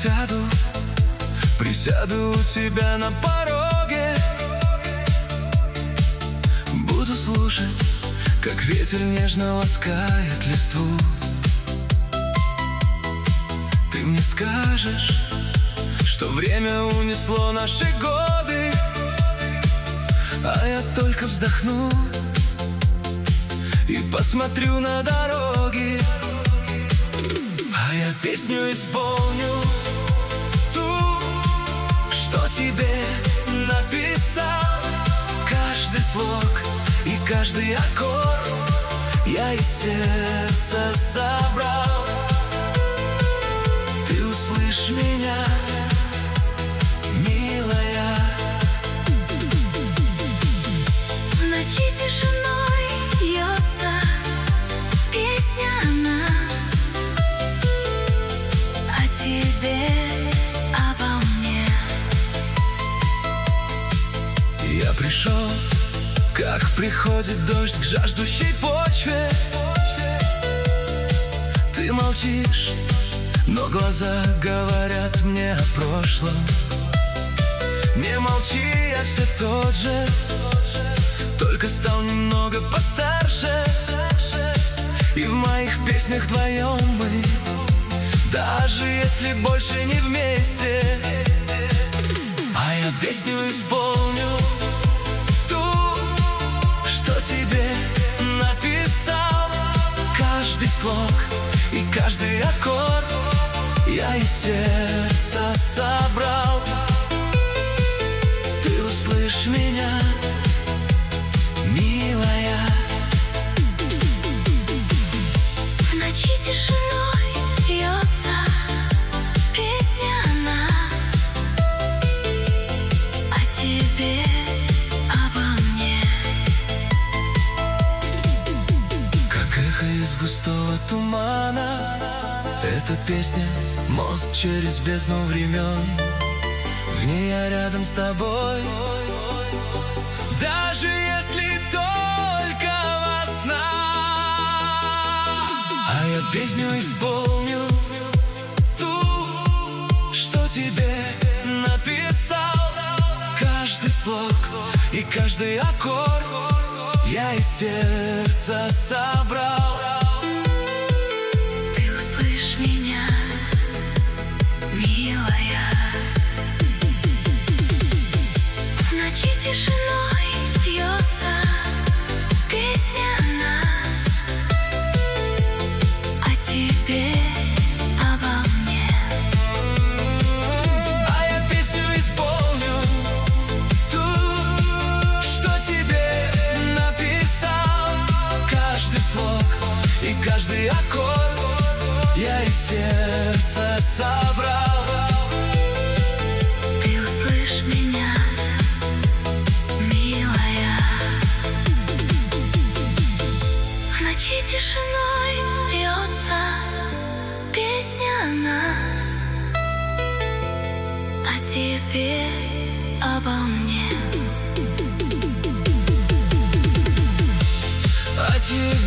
присяду у тебя на пороге. Буду слушать, как ветер нежно ласкает листву. Ты мне скажешь, что время унесло наши годы, а я только вздохну и посмотрю на дороги. А я песню исполню, ту, что тебе написал. Каждый слог и каждый аккорд я из сердца собрал. Ты услышь меня, милая. В ночи тишиной льется песня о нас, о тебе, обо мне. Я пришел, как приходит дождь к жаждущей почве. Ты молчишь, но глаза говорят мне о прошлом. Не молчи, я все тот же, только стал немного постарше. И в моих песнях вдвоем мы, даже если больше не вместе. А я песню исполню, ту, что тебе написал. Каждый слог и каждый аккорд я из сердца собрал. Ты услышь меня, милая. В ночи тишиной льется песня о нас, о тебе, обо мне. Как эхо из густого тумана, эта песня — мост через бездну времен. В ней я рядом с тобой, даже если только во снах. А я песню исполню, ту, что тебе написал. Каждый слог и каждый аккорд я из сердца собрал. Ты услышь меня, милая. В ночи тишиной льется песня о нас, о тебе, обо мне. А я песню исполню, ту, что тебе написал. Каждый слог и каждый аккорд я из сердца собрал. Ты услышь меня, милая. В ночи тишиной льется песня о нас, о тебе, обо мне. А тебе